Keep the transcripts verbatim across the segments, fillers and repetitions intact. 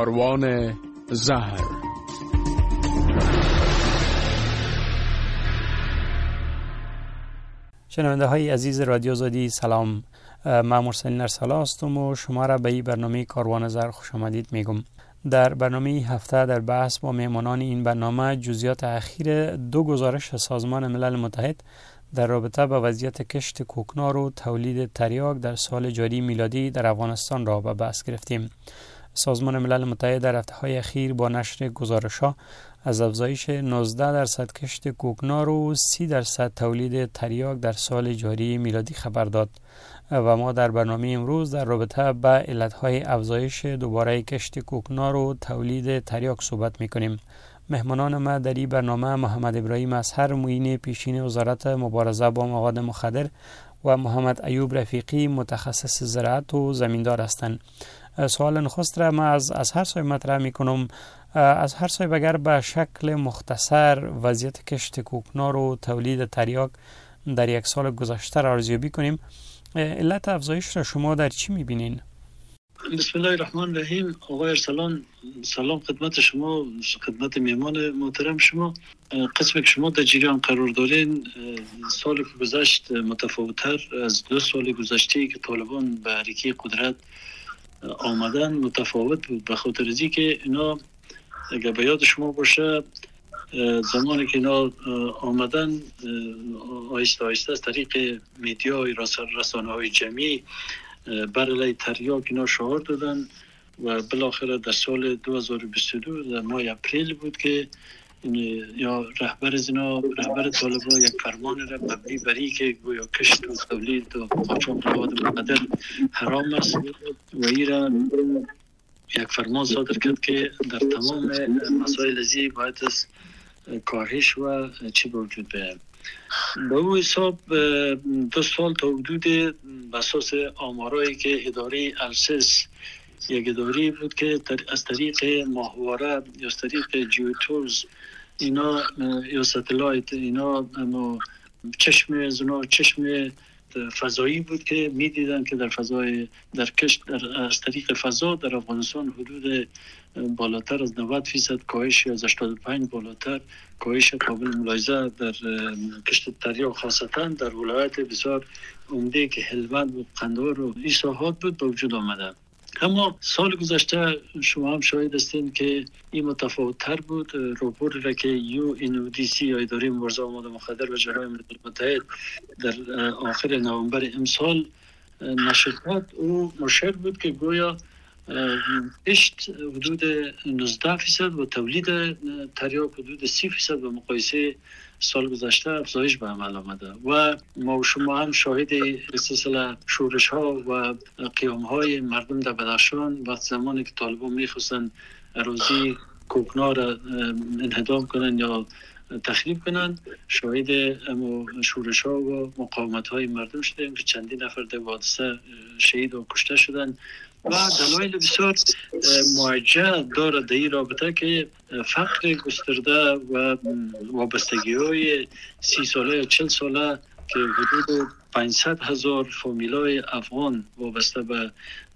کاروان زهر. شنونده های عزیز رادیو آزادی سلام، من مرسلین ارسلا هستم و شما را به این برنامه کاروان زهر خوش آمدید میگم. در برنامه هفته در بحث با مهمانان این برنامه جزئیات اخیر دو گزارش سازمان ملل متحد در رابطه با وضعیت کشت کوکنار و تولید تریاک در سال جاری میلادی در افغانستان را به بحث گرفتیم. سازمان ملل متحد در هفته‌های اخیر با نشر گزارش‌ها از افزایش نوزده درصد کشت کوکنار و سی درصد تولید تریاک در سال جاری میلادی خبر داد و ما در برنامه امروز در رابطه با علتهای افزایش دوباره کشت کوکنار و تولید تریاک صحبت می‌کنیم. مهمانان ما در این برنامه محمد ابراهیم اصهر معین پیشین وزارت مبارزه با مواد مخدر و محمد ایوب رفیقی متخصص زراعت و زمیندار هستند. سوال نخست را من از از هر صاحب مطرح میکنم. از هر صاحب اگر به شکل مختصر وضعیت کشت کوکنار و تولید تریاک در یک سال گذشته را ارزیابی کنیم، علت افزایش را شما در چی میبینین؟ بسم الله الرحمن الرحیم. آقای ارسلان، سلام خدمت شما، خدمت میهمان محترم شما. قسمی که شما در جریان قرار دارین، سالی که گذشت متفاوت‌تر از دو سال گذشته که طالبان به حرکه قدرت آمدن متفاوت بود، به خاطر از اینکه اینا اگر به یاد شما باشه زمانی که اینا آمدن آهسته آهسته از طریق میدیا رسانه های جمعی بر علیه تریاک اینا شعار دادن و بالاخره در سال دو هزار و بیست و دو در ماه اپریل بود که یا رهبر زنا رهبر طالبان یک فرمان را مبنی بر این که گویا کشت و تولید و قاچاق مواد مخدر حرام است و این را یک فرمان صادر کرد که در تمام مسائل ازی باید از کاهش و چی به وجود بیاید. به او حساب دو سال تا حدود به اساس آمارایی که اداره السس یک اداره بود که از طریق ماهواره یا از طریق جیوتورز اینا یا ستلایت اینا چشم از اونا چشم فضایی بود که میدیدن که در فضای در کشت در از طریق فضا در افغانستان حدود بالاتر از نود فیصد کاهش یا از هشتاد و پنج بالاتر کاهش قابل ملاحظه در کشت تریاک خاصتا در ولایت بسیار عمده که هلمند و قندهار و این ساحات بود به وجود آمده. اما سال گذشته شما هم شاهد هستین که این متفاوت تر بود. راپور را که یو ان او دی سی یا اداره مبارزه با مواد مخدر و جرایم ملل متحد در آخر نوامبر امسال نشر کرد، او مشیر بود که گویا کشت حدود نوزده فیصد و تولید تریاک حدود سی فیصد به مقایسه سال گذشته افزایش به عمل آمده و ما و شما هم شاهد سلسله شورش ها و قیام های مردم در بدخشان وقت زمانی که طالبان میخواستن اراضی کوکنار انهدام کنن یا تخریب کنن، شاهد شورش ها و مقاومت های مردم شدیم که چندین نفر در حادثه شهید و کشته شدن و دلایل بسیار موجه داره در این رابطه که فقر گسترده و وابستگی های سی ساله یا چل ساله که حدود پانصد هزار فامیلای افغان وابسته به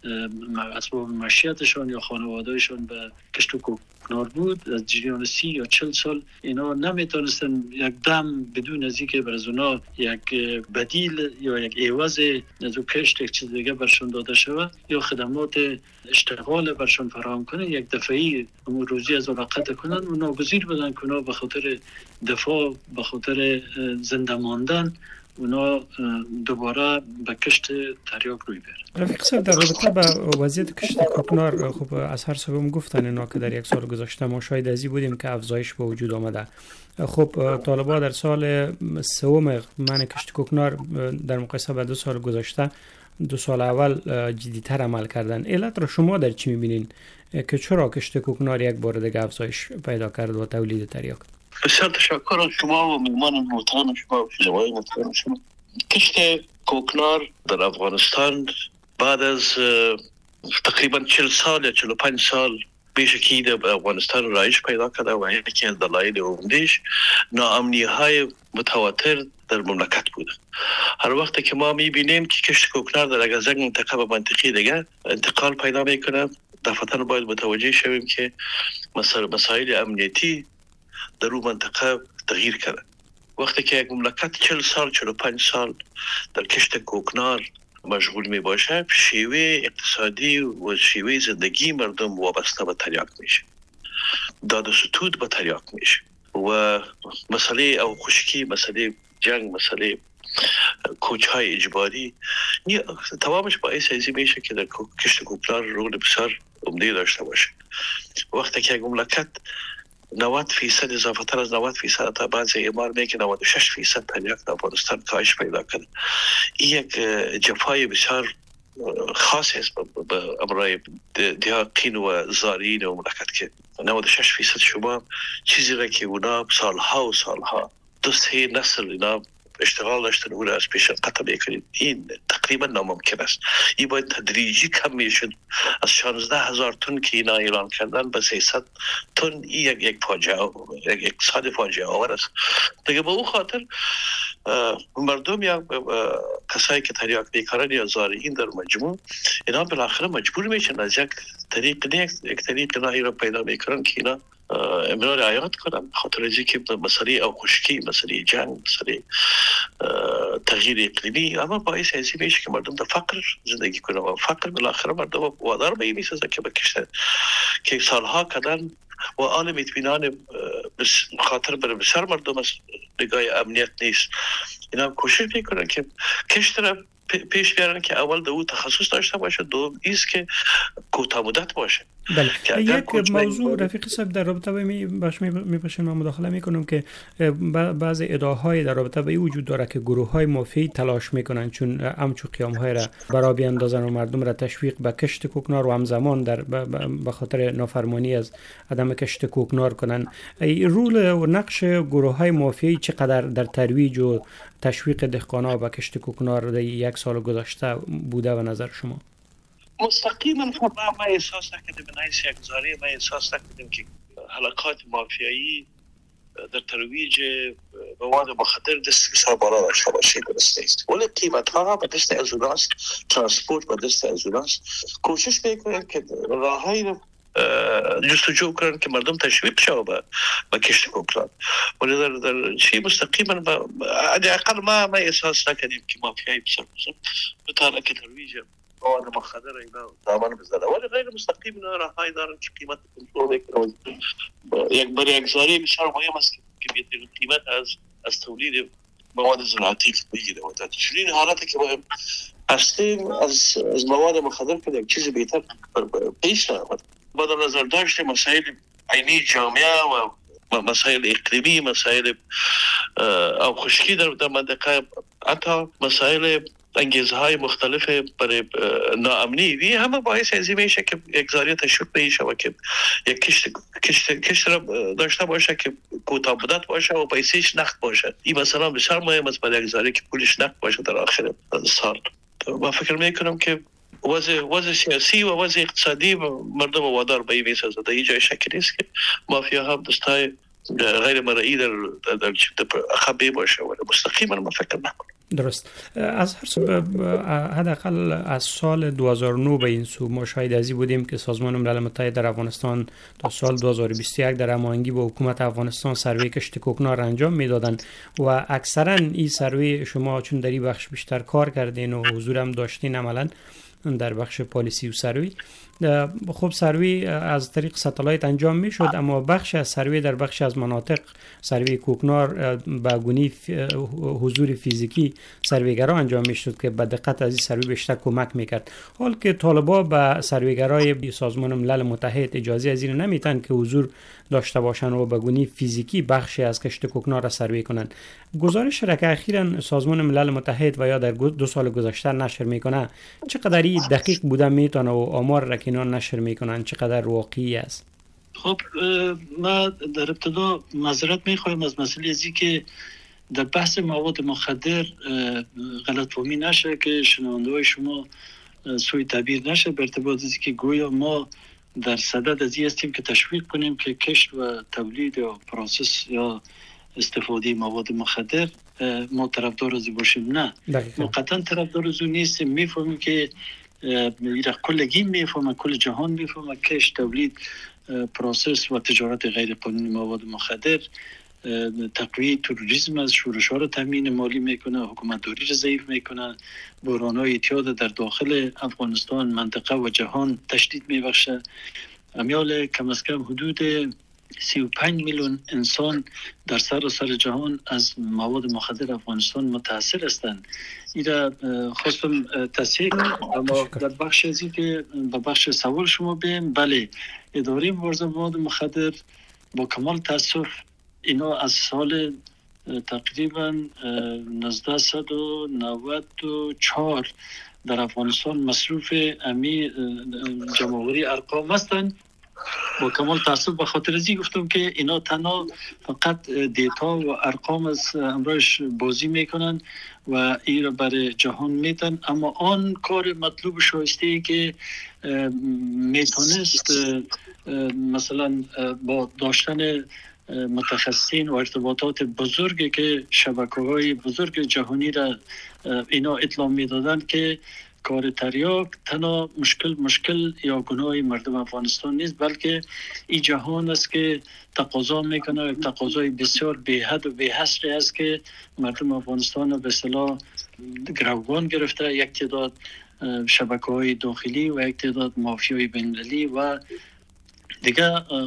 اسباب معیشتشان یا خانوادهشان به کشت و کوکنار بود، از جریان سی یا چل سال اینا نمیتونستن یک دم بدون از اینکه بر از اونا یک بدیل یا یک عوض از او کشت یک چیز دیگه برشان داده شود یا خدمات اشتغال برشان فراهم کنن، یک دفعی امور روزی از اونا قطع کنن و ناگزیر بدن که اونا به خاطر دفاع به خاطر زنده ماندن اونا دوباره به کشت تریاک روی بیارن. رفیق صاحب، در رابطه با وضعیت کشت کوکنار خب از هر صاحبم گفتن اینا که در یک سال گذشته ما شاید ازی بودیم که افزایش به وجود آمده. خب طالبان در سال سوم من کشت کوکنار در مقایسه با دو سال گذشته دو سال اول جدی‌تر عمل کردن. علت را شما در چی می‌بینین که چرا کشت کوکنار یک بار دیگه افزایش پیدا کرد و تولید تریاک؟ بسیار تشکر از شما و مهمان محترم شما و شنوای محترم شما. کشت کوکنار در افغانستان بعد از تقریبا چهل سال یا چهل و پنج سال بیشکی در افغانستان رایج پیدا کرده و یکی از دلایل عمده‌اش ناامنی های متواتر در مملکت بوده. هر وقت که ما میبینیم که کشت کوکنار در از یک منطقه به منطقه دیگه انتقال پیدا میکنه، دفعتاً باید متوجه شویم که مسائل مسائل امنیتی در اون منطقه تغییر کرده. وقتی که یک مملکت چهل سال چهل و پنج سال در کشت کوکنار مشغول می باشه، شیوه اقتصادی و شیوه زندگی مردم وابسته به تریاک میشه، داد و ستود به تریاک میشه و مسئله او خشکی، مسئله جنگ، مسئله کوچهای اجباری تمامش باعث ازی میشه که در کشت کوکنار رول بسیار عمده داشته باشه. وقتی که یک مملکت نود فیصد اضافه تر از نود فیصد تا بعضی اعمال میگه نود و شش فیصد تریاک در افغانستان کاهش پیدا کرده. این یک جفای بسیار خاص است به امرای دیاقین و زارین و مملکت که نود و شش فیصد شما چیزی را که اونا سالها و سالها دو سه نسل اینا اشتغال داشتن او را از پیش قطع میکنید، این تقریبا ناممکن است. این باید تدریجی کم میشد از شانزده هزار تن که اینا اعلان کردن به سیصد تن. این یک یک فاجعه، یک اقتصاد فاجعه آور است دیگه. به او خاطر مردم یا کسایی که تریاک میکنن یا زارعین در مجموع اینا بالاخره مجبور میشن از یک طریق نه یک طریق نهایی را پیدا میکنن که اینا امرار رعایت کنم، خاطر ازی که مسئله او خشکی، مسئله جنگ، مسئله تغییر اقلیمی اما باعث ازی میشه که مردم در فقر زندگی کنن و فقر بالاخره مردم وادار به این میسازن که بکشتن که سالها کردن و آن اطمینان خاطر بر بسیار مردم از نگاه امنیت نیست. اینا کوشش میکنن که کشت را پیش بیارن که اول دو تخصص داشته باشه، دوم ایست که کوتاه مدت باشه. بله. یک موضوع رفیق صاحب در رابطه با می باش می باشم من مداخله میکنم که بعض ادعاهای در رابطه با این وجود داره که گروه های مافیایی تلاش میکنن چون همچو قیام های را برای بیاندازن و مردم را تشویق به کشت کوکنار و همزمان در به خاطر نافرمانی از عدم کشت کوکنار کنن. رول و نقش گروه های مافیایی چقدر در ترویج و تشویق دهقانا به کشت کوکنار در یک سال گذشته بوده و نظر شما؟ مستقیما ما ما احساس نکردیم، به نحیث یک زاره ما احساس نکردیم که حلقات مافیایی در ترویج مواد مخدر دست بسیار بالا داشته باشه. درست نیست، ولی قیمت ها به دست از اوناست، ترانسپورت به دست از اوناست. کوشش میکنن که راههای جستجو کنن که مردم تشویق شود به به کشت کوکنار، ولی در در چی مستقیما با اقل ما ما احساس نکردیم که مافیایی بسیار بسیار بتونه که ترویج مواد مخدر اینا دامن بزنه، ولی غیر مستقیم اینا راههایی دارن که قیمت کنترل کنن. یک برای یک زاری بسیار مهم است که بیشترین قیمت از از تولید مواد زراعتی بگیره و در چنین حالتی که ما هستیم از از مواد مخدر که یک چیز بهتر پیش نمیاد. با در نظر داشت مسائل عینی جامعه و مسائل اقلیمی، مسائل او خشکی در در منطقه، حتی مسائل انگیزه های مختلف برای ناامنی، وی همه باعث ازی میشه که یک زاری تشویق بشه و که یک کشت کشت کشت را داشته باشه که کوتاه مدت باشه و پیسش نقد باشه. این مثلا بسیار مهم است برای یک زاری که پولش نقد باشه در آخر سال. من فکر میکنم که وضع وضع سیاسی و وضع اقتصادی مردم وادار به این میسازه. در اینجا شک نیست که مافیا هم دستای غیر مرئی در در خبی باشه ولی مستقیما ما فکر نکنم. درست. از هر سو حداقل از سال دو هزار و نه به این سو ما شاهد ازی بودیم که سازمان ملل متحد در افغانستان تا سال دو هزار و بیست و یک در هماهنگی با حکومت افغانستان سروی کشت کوکنار انجام میدادند و اکثرا این سروی شما چون در این بخش بیشتر کار کردین و حضور هم داشتین عملا در بخش پالیسی و سروی، خب سروی از طریق ستالایت انجام می شد اما بخش از سروی در بخش از مناطق سروی کوکنار با گونی حضور فیزیکی سرویگرا انجام می شد که به دقت از این سروی بیشتر کمک می کرد. حال که طالبا به سرویگرای سازمان ملل متحد اجازه از این نمیتن که حضور داشته باشن و به گونی فیزیکی بخشی از کشت کوکنار را سروی کنن. گزارش را که اخیراً سازمان ملل متحد و یا در دو سال گذشته نشر میکنه چقدر دقیق بوده میتونه و آمار را که اینا نشر میکنن چقدر واقعی است؟ خب ما در ابتدا معذرت میخوایم از مسئله ازی که در بحث مواد مخدر غلطفهمی نشه که شنونده های شما سوء تعبیر نشه به ارتباط ازی که گویا ما در صدد ازی هستیم که تشویق کنیم که کشت و تولید یا پروسس یا استفاده مواد مخدر ما طرفدار ازی باشیم. نه، ما قطعا طرفدار ازو نیستیم. میفهمیم که ایره کلگی میفهمه، کل جهان میفهمه کش تولید، پروسس و تجارت غیر قانونی مواد مخدر، تقویه تروریسم از شورش‌ها را تامین مالی میکنه، حکومتداری را ضعیف میکنه، بحران‌های اعتیاد در داخل افغانستان، منطقه و جهان تشدید میبخشه. امیال کم از کم حدود سی و پنج میلیون انسان در سراسر جهان از مواد مخدر افغانستان متاثر هستند. ایرا خواستم تصحیح کنم، اما در بخش ازی که به بخش سوال شما بیم، بله اداره مبارزه با مواد مخدر با کمال تاسف اینا از سال تقریبا نوزده نود و چهار در افغانستان مصروف امی جمع‌آوری ارقام هستند. با کمال تاسف به خاطر ازی گفتم که اینا تنها فقط دیتا و ارقام از امرایش بازی میکنن و این را برای جهان میتن، اما آن کار مطلوب شایسته ای که میتونست مثلا با داشتن متخصصین و ارتباطات بزرگی که شبکه‌های بزرگ جهانی را اینا اطلاع میدادن که کار تریاک تنها مشکل مشکل یا گناه مردم افغانستان نیست، بلکه این جهان است که تقاضا میکنه، تقاضای بسیار بی حد و بی حصری است که مردم افغانستان به اصطلاح گروگان گرفته. یک تعداد شبکه‌های داخلی و یک تعداد مافیای بین‌المللی و دیگه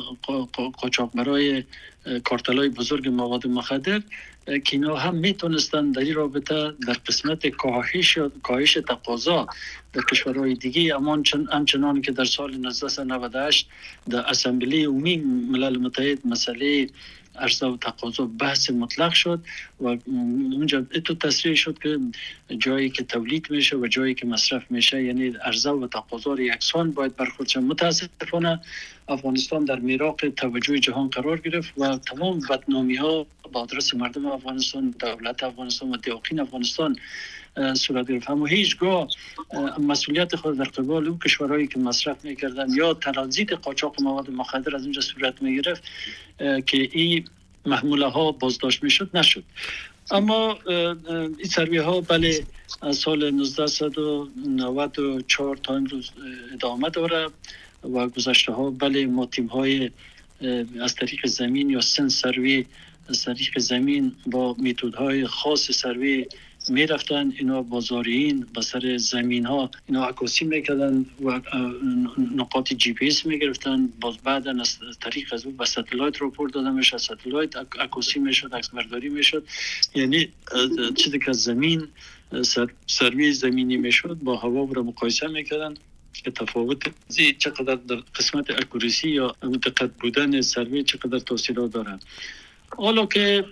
قاچاقبرای کارتل‌های بزرگ مواد مخدر که اینا هم میتونستن در این رابطه در قسمت کاهش کاهش تقاضا در کشورهای دیگه، اما همچنان که در سال نوزده نود و هشت در اسامبلی عمومی ملل متحد مسئله عرضه و تقاضا بحث مطلق شد و اونجا اتو تصریح شد که جایی که تولید میشه و جایی که مصرف میشه یعنی عرضه و تقاضا یکسان باید برخورد شد. متاسفانه افغانستان در میراق توجه جهان قرار گرفت و تمام بدنامی ها با آدرس مردم افغانستان، دولت افغانستان و دیاقین افغانستان صورت گرفت. اما هیچگاه مسئولیت خود در قبال اون کشورهایی که مصرف میکردن یا ترانزیت قاچاق مواد مخدر از اینجا صورت میگرفت که این محموله ها بازداشت میشد نشد. اما این سروی ها بله از سال نوزده نود و چهار تا امروز ادامه داره و گذشته ها بله ما تیم های از طریق زمین یا سن سروی از طریق زمین با میتودهای خاص سروی می رفتن، اینا بازاریین با سر زمین ها اینا عکاسی میکردن و نقاط جی پی اس می گرفتن، باز بعدا از طریق از اون با ستلایت راپورت داده میشد، ستلایت عکاسی میشد، عکس برداری میشد، یعنی چیزی که از زمین سر، سروی زمینی میشد با هوا را مقایسه میکردن که تفاوت چقدر در قسمت اکوریسی یا دقت بودن سروی چقدر تاثیرات داره. حالا که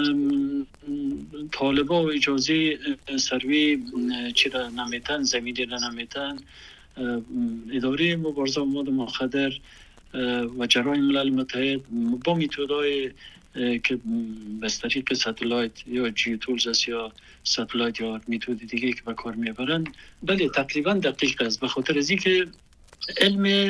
طالبا و اجازه سروی چی را نمیتن، زمینی را نمیتن، اداره مبارزه با مواد مخدر و جرایم ملل متحد با میتودهای که به طریق ستلایت یا جیو تولز است یا ستلایت یا میتود دیگه که به کار میبرن بله تقریبا دقیق است، به خاطر از اینکه علم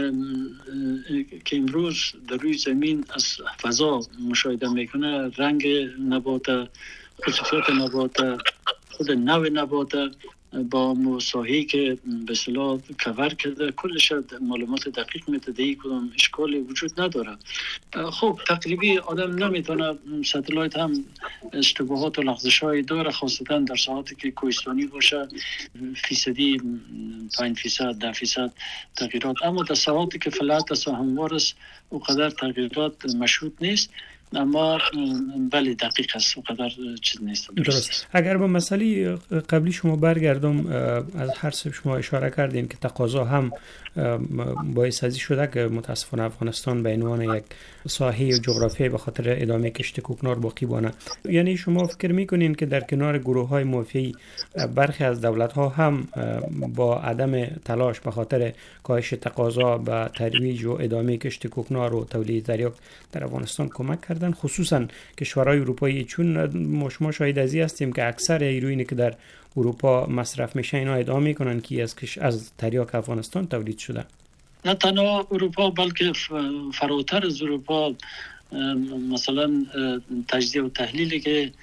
که امروز در روی زمین از فضا مشاهده میکنه، رنگ نبات، خصوصیات نبات، خود نوع نبات با مساحی که به اصطلاح کور کرده کلش معلومات دقیق میده، ای کدام اشکالی وجود نداره. خب تقریبی آدم نمیتونه، ستلایت هم اشتباهات و لغزش‌هایی داره، خاصتا در ساعاتی که کوهستانی باشه فیصدی پنج فیصد ده فیصد تغییرات، اما در ساعاتی که فلات است و هموار است اونقدر تغییرات مشهود نیست، اما بله دقیق است، اونقدر چیز نیست. درست. اگر به مسئله قبلی شما برگردم، از هر سه شما اشاره کردین که تقاضا هم باعث ازی شده که متاسفانه افغانستان به عنوان یک ساحه جغرافیایی به خاطر ادامه کشت کوکنار باقی بانه. یعنی شما فکر میکنین که در کنار گروه های مافیایی برخی از دولت ها هم با عدم تلاش به خاطر کاهش تقاضا به ترویج و ادامه کشت کوکنار و تولید تریاک در افغانستان کمک کردن، خصوصا کشورهای اروپایی، چون شما شاهد ازی هستیم که اکثر هیروئینی که در اروپا مصرف میشه اینا ادعا میکنن که از از تریاک افغانستان تولید شده. نه تنها اروپا بلکه فراتر از اروپا، مثلا تجزیه و تحلیلی که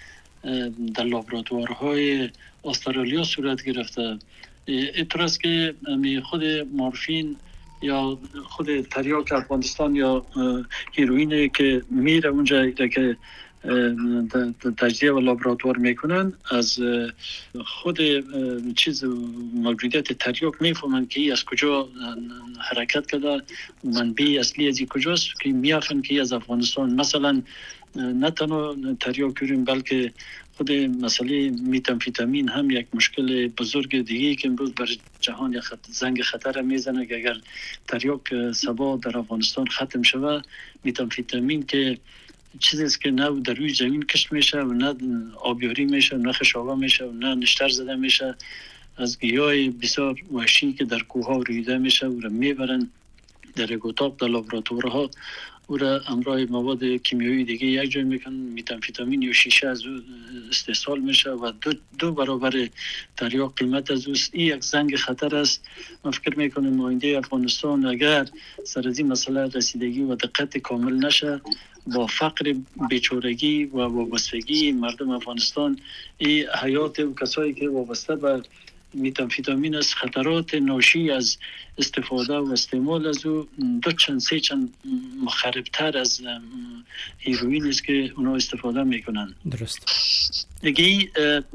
در لابراتوارهای استرالیا صورت گرفته. اعتراض که خود مورفین یا خود تریاک افغانستان یا هیروئین که میره اونجا که تجزیه و لابراتوار میکنن، از خود چیز موجودیت تریاک میفهمن که ای از کجا حرکت کرده، منبع اصلی از کجاست، که میافن که ای از افغانستان. مثلا نه تنها تریاک یورین بلکه خود مسئله میتامفیتامین هم یک مشکل بزرگ دیگه که امروز بر جهان یک زنگ خطر میزنه که اگر تریاک سبا در افغانستان ختم شود، میتامفیتامین که چیزی است که نه در روی زمین کشت میشه و نه آبیاری میشه، نه خشابه میشه و نه نشتر زده میشه، از گیاه بسیار وحشی که در کوه ها رویده میشه و را میبرن در یک اتاق در لابراتوارها او را امرای مواد کیمیایی دیگه یک جای میکنن، میتامفیتامین یا شیشه از او استحصال میشه و دو, دو برابر تریاک قیمت از اوست. این یک زنگ خطر است. من فکر میکنم آینده افغانستان اگر سر از این مسئله رسیدگی و دقت کامل نشه، با فقر، بیچارگی و وابستگی مردم افغانستان، این حیات و کسایی که وابسته به میتامفیتامین است، خطرات ناشی از استفاده و استعمال از او دو چند سه چند مخربتر از هیروئین است که اونا استفاده میکنن. درست. دیگه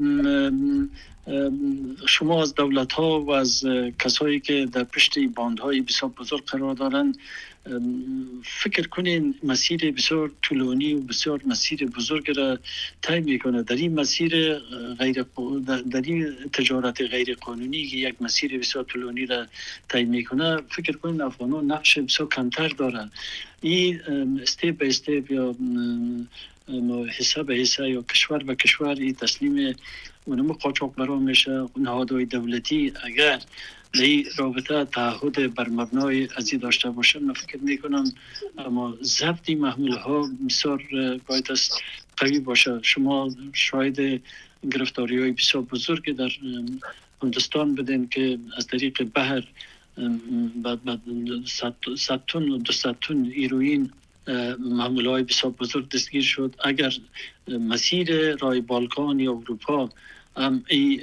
شما از دولت ها و از کسایی که در پشت باندهای بسیار بزرگ قرار دارن فکر کنین مسیر بسیار طولانی و بسیار مسیر بزرگ را طی میکنه. در این مسیر غیر در این تجارت غیر قانونی که یک مسیر بسیار طولانی را طی میکنه، فکر کنین افغانان نقش بسیار کمتر داره. این استیپ به استیپ یا حصه به حصه یا کشور به کشور این تسلیم اونم قاچاقبران میشه. نهادهای دولتی اگر این رابطه تعهد بر مبنای ازی داشته باشن، من فکر میکنم اما ضبط محمول ها بسیار باید است قوی باشه. شما شاید گرفتاری های بسیار بزرگ در هندوستان بدین که از طریق بحر بعد بعد صد تن و دویست تن هیروئین محمول های بسیار بزرگ دستگیر شد. اگر مسیر راه بالکان یا اروپا هم ای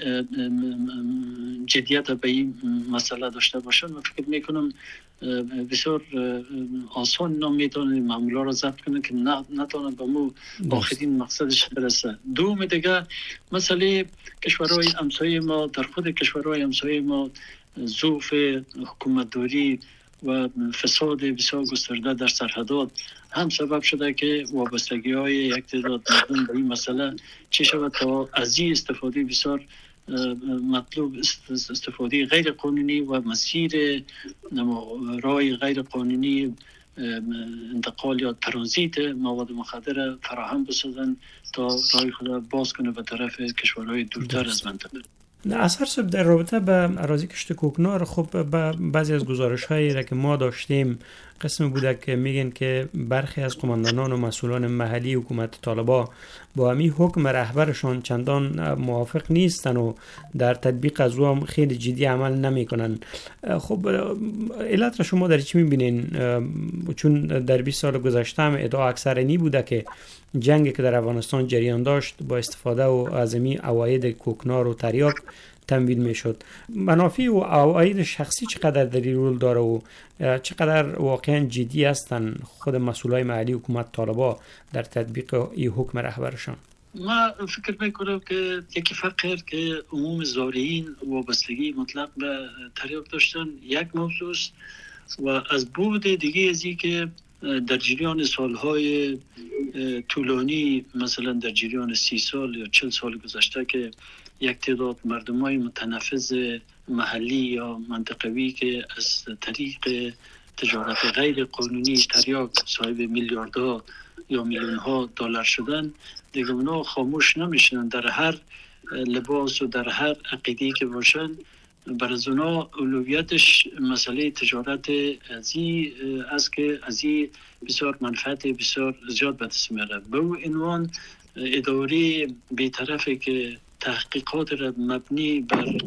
جدیت به این مسئله داشته باشن، من فکر میکنم بسیار آسان نمیتونه معمولا را ضبط کنه که نتونه به مو آخرین مقصدش برسه. دوم دیگه مسئله کشورهای همسایه ما، در خود کشورهای همسایه ما ضعف حکومتداری و فساد بسیار گسترده در سرحدات هم سبب شده که وابستگی های یک تعداد مردم به این مسئله چی شود تا از این استفاده بسیار مطلوب استفاده غیر قانونی و مسیر راه غیر قانونی انتقال یا ترانزیت مواد مخدر فراهم بسازن تا راه خود باز کنه به طرف کشورهای دورتر از منطقه. اثر صاحب در رابطه به اراضی کشت کوکنار، خب بعضی از گزارش هایی را که ما داشتیم قسم بوده که میگن که برخی از قماندانان و مسئولان محلی حکومت طالبا با همین حکم رهبرشان چندان موافق نیستن و در تطبیق از او هم خیلی جدی عمل نمی کنن. خب علت را شما در چی میبینین؟ چون در بیست سال گذشته هم ادعا اکثر اینی بوده که جنگی که در افغانستان جریان داشت با استفاده و از این عواید کوکنار و تریاک تمویل میشد. منافع و عواید شخصی چقدر در این رول داره و چقدر واقعا جدی هستن خود مسئولای محلی حکومت طالبا در تطبیق این حکم رهبرشان؟ ما فکر میکنم که یکی فرق که عموم زارعین وابستگی مطلق به تریاک داشتن یک موضوع است و از بود دیگه ازی که در جریان سالهای طولانی، مثلا در جریان سی سال یا چل سال گذشته که یک تعداد مردمای متنفذ محلی یا منطقوی که از طریق تجارت غیر قانونی تریاک صاحب میلیاردها یا میلیونها دلار شدن، دیگه اونا خاموش نمیشن. در هر لباس و در هر عقیده‌ای که باشن، بر از اونا اولویتش مسئله تجارت ازی است که ازی بسیار منفعت بسیار زیاد به دست میاره. به او عنوان اداره بی‌طرفی که تحقیقات را مبنی بر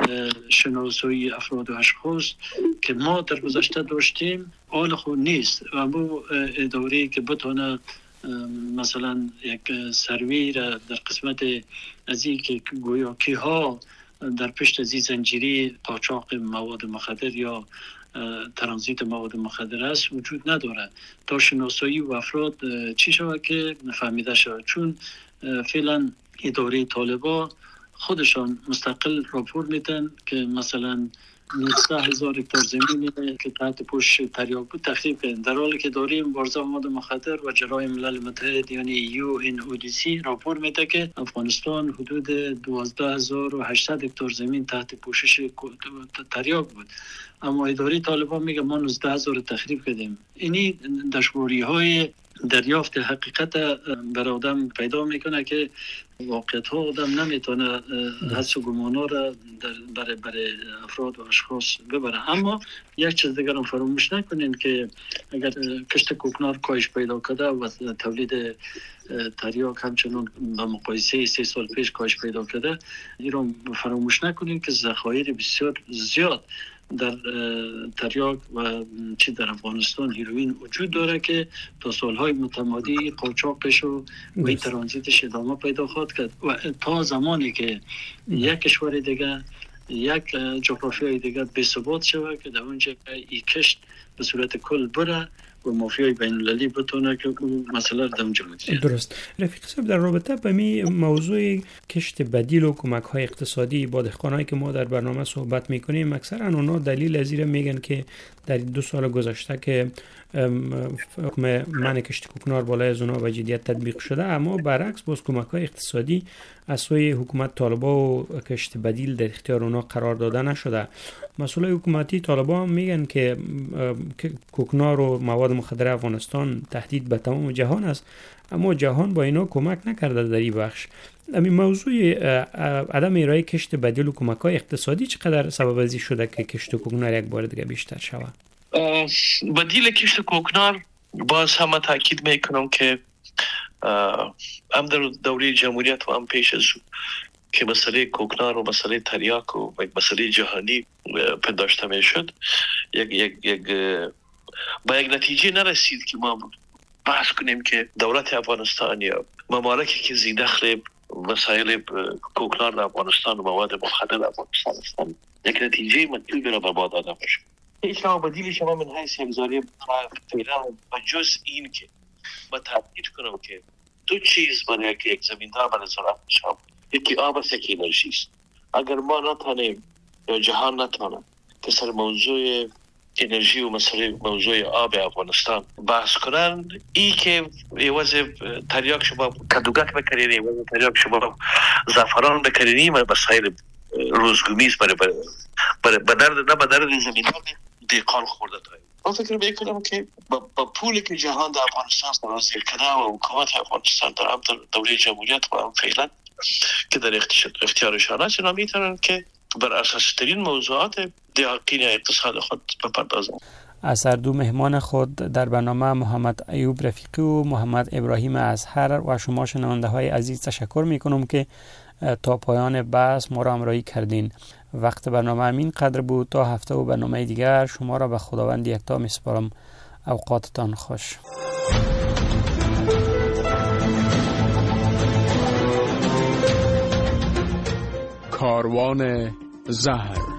شناسایی افراد و اشخاص که ما در گذشته داشتیم آن خود نیست و مو اداره که بتونه مثلا یک سروی را در قسمت از این که گویا کیها در پشت از این زنجیره قاچاق مواد مخدر یا ترانزیت مواد مخدر است وجود نداره تا شناسایی و افراد چی شود که فهمیده شود. چون فعلا اداره طالبان خودشان مستقل راپور میدن که مثلا نوزده هزار هکتار زمین که تحت پوش تریاک بود تخریب کردن، در حالی که اداره مبارزه مواد مخدر و جرایم ملل متحد یعنی یو ان او دی سی راپور میده که افغانستان حدود دوازده هزار و هشتصد هکتار زمین تحت پوشش تریاک بود، اما اداره طالبان میگه ما نوزده هزار تخریب کردیم. اینی دشواری های دریافت حقیقت بر آدم پیدا میکنه که واقعیت ها آدم نمیتونه حس و گمانا را برای برای افراد و اشخاص ببره. اما یک چیز دیگر هم فراموش نکنین که اگر کشت کوکنار کاهش پیدا کرده و تولید تریاک همچنان به مقایسه سه سال پیش کاهش پیدا کرده، این رو فراموش نکنین که ذخایر بسیار زیاد در تریاک و چی در افغانستان هیروئین وجود داره که تا سالهای متمادی قاچاقش و این ترانزیتش ادامه پیدا خواهد کرد و تا زمانی که یک کشور دیگه یک جغرافیای دیگه بی ثبات شود که در اونجا این کشت به صورت کل بره و مافیای بین المللی بتونه که اون مسئله در اونجا مدیریت. درست. رفیق صاحب، در رابطه با می موضوع کشت بدیل و کمک های اقتصادی با دهقانایی که ما در برنامه صحبت میکنیم، اکثرا اونا دلیل از این میگن که در دو سال گذشته که حکم منع کشت کوکنار بالای از اونا به جدیت تطبیق شده، اما برعکس باز کمک های اقتصادی از سوی حکومت طالبان و کشت بدیل در اختیار اونا قرار داده نشده. مسئولای حکومتی طالبان میگن که کوکنار و مواد مخدر افغانستان تهدید به تمام جهان است، اما جهان با اینا کمک نکرده در این بخش. همین موضوع عدم ارائه کشت بدیل و کمک های اقتصادی چقدر سبب ازی شده که کشت کوکنار یک بار دیگه بیشتر شود؟ بدیل کشت کوکنار باز هم تاکید میکنم که هم در دوره جمهوریت و هم پیش از که مسئله کوکنار و مسئله تریاک و مسئله جهانی پنداشته میشد، یک یک یک با یک نتیجه نرسید که ما بحث کنیم که دولت افغانستان یا ممالکی که زی دخل مسائل کوکنار در افغانستان و مواد مخدر در افغانستان هستند یک نتیجه مطلوبی را به ما داده باشه. هیچ نوع بدیلی شما من حیث امزاری فعلا و جز این که با تاکید کنم که دو چیز برای یک زمیندار برای زراعت شما، یکی آب است، یکی انرژی است. اگر ما نتانیم یا جهان نتانه که سر موضوع انرژی و مسئله موضوع آب افغانستان بحث کنن، ای که ایواز تریاک شما کدوگک بکنین، ایواز تریاک شما زعفران بکنین، مسائل روزگونیست برای برای بدر نه بدر زمیندار دیقان خورده تایم. من فکر میکنم که با پولی که جهان در افغانستان سرازیر کنه و حکومت افغانستان در هم دوره جمهوریت و هم فعلا که در اختیارشان هست، اینا میتونن که بر اساس ترین موضوعات دقیقین اقتصاد خود بپردازن. از هر دو مهمان خود در برنامه محمد ایوب رفیقی و محمد ابراهیم ازهر و شما شنونده های عزیز تشکر میکنم که تا پایان بحث ما را همراهی کردین. وقت برنامه همین قدر بود. تا هفته و برنامه دیگر شما را به خداوند یکتا میسپارم. اوقاتتان خوش. کاروان زهر